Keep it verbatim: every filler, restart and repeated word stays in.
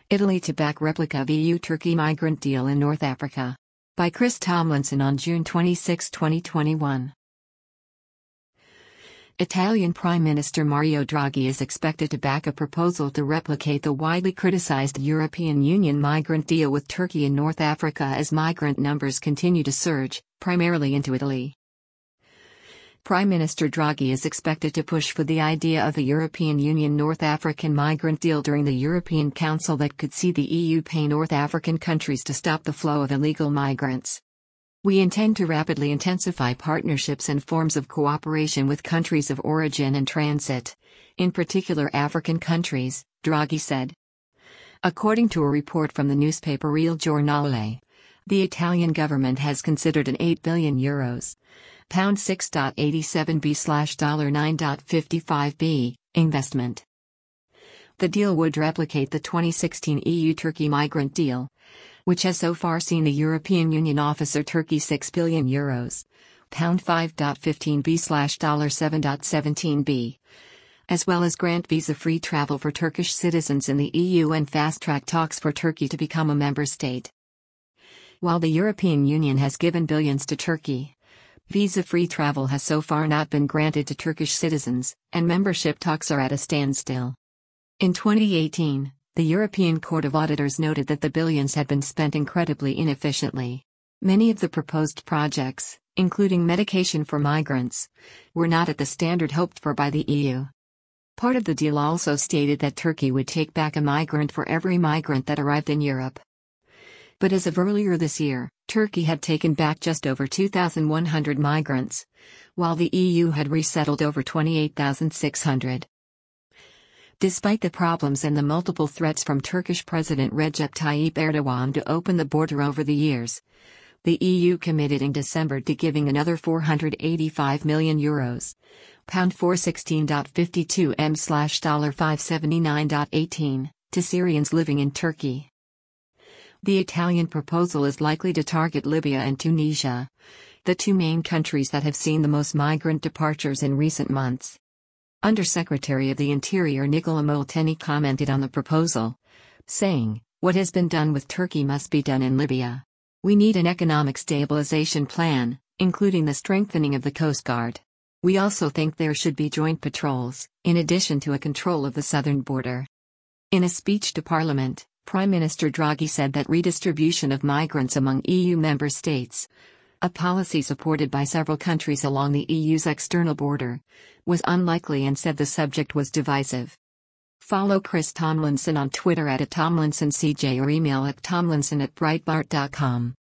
Italy to back replica of E U-Turkey migrant deal in North Africa. By Chris Tomlinson on June twenty-sixth, twenty twenty-one. Italian Prime Minister Mario Draghi is expected to back a proposal to replicate the widely criticized European Union migrant deal with Turkey in North Africa as migrant numbers continue to surge, primarily into Italy. Prime Minister Draghi is expected to push for the idea of a European Union North African migrant deal during the European Council that could see the E U pay North African countries to stop the flow of illegal migrants. We intend to rapidly intensify partnerships and forms of cooperation with countries of origin and transit, in particular African countries, Draghi said. According to a report from the newspaper Il Giornale, the Italian government has considered an eight billion euros, pound six point eight seven billion slash nine point five five billion, investment. The deal would replicate the twenty sixteen E U-Turkey migrant deal, which has so far seen the European Union offer Turkey six billion euros, pound five point one five billion slash seven point one seven billion, as well as grant visa-free travel for Turkish citizens in the E U and fast-track talks for Turkey to become a member state. While the European Union has given billions to Turkey, visa-free travel has so far not been granted to Turkish citizens, and membership talks are at a standstill. In twenty eighteen, the European Court of Auditors noted that the billions had been spent incredibly inefficiently. Many of the proposed projects, including medication for migrants, were not at the standard hoped for by the E U. Part of the deal also stated that Turkey would take back a migrant for every migrant that arrived in Europe. But as of earlier this year, Turkey had taken back just over two thousand one hundred migrants, while the E U had resettled over twenty-eight thousand six hundred. Despite the problems and the multiple threats from Turkish President Recep Tayyip Erdogan to open the border over the years, the E U committed in December to giving another four hundred eighty-five million euros, pound four sixteen point five two million slash five seventy-nine point eighteen, to Syrians living in Turkey. The Italian proposal is likely to target Libya and Tunisia, the two main countries that have seen the most migrant departures in recent months. Undersecretary of the Interior Nicola Molteni commented on the proposal, saying, "What has been done with Turkey must be done in Libya. We need an economic stabilization plan, including the strengthening of the Coast Guard. We also think there should be joint patrols, in addition to a control of the southern border." In a speech to Parliament, Prime Minister Draghi said that redistribution of migrants among E U member states, a policy supported by several countries along the E U's external border, was unlikely and said the subject was divisive. Follow Chris Tomlinson on Twitter at Tomlinson C J or email at tomlinson at breitbart dot com.